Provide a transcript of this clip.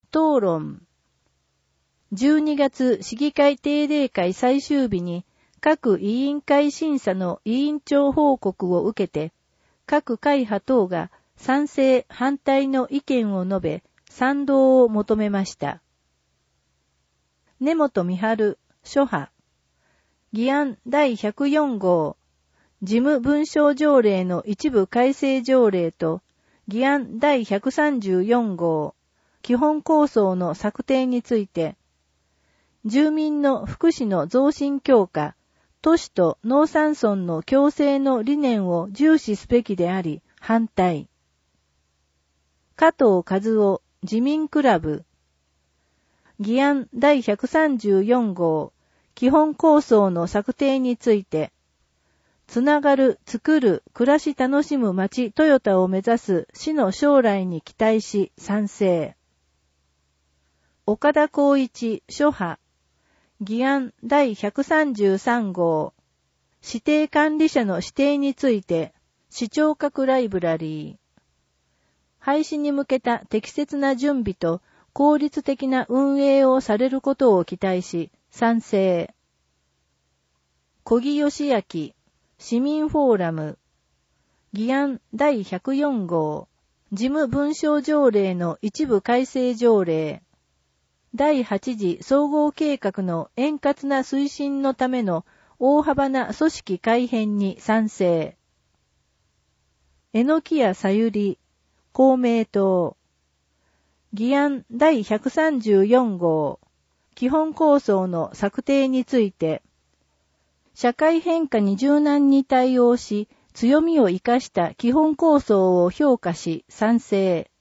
討論。12月市議会定例会最終日に各委員会審査の委員長報告を受けて、各会派等が賛成反対の意見を述べ、賛同を求めました。根本美春、諸派。議案第104号、事務文書条例の一部改正条例と、議案第134号、基本構想の策定について、住民の福祉の増進強化、都市と農山村の共生の理念を重視すべきであり、反対。加藤和夫、自民クラブ。議案第134号、基本構想の策定について、つながる、作る、暮らし楽しむ街トヨタを目指す市の将来に期待し賛成。岡田光一、諸派。議案第133号。指定管理者の指定について、市長閣ライブラリー。廃止に向けた適切な準備と効率的な運営をされることを期待し、賛成。小木義明、市民フォーラム。議案第104号。事務文書条例の一部改正条例。第8次総合計画の円滑な推進のための大幅な組織改編に賛成。榎谷さゆり、公明党。議案第134号。基本構想の策定について、社会変化に柔軟に対応し、強みを生かした基本構想を評価し賛成。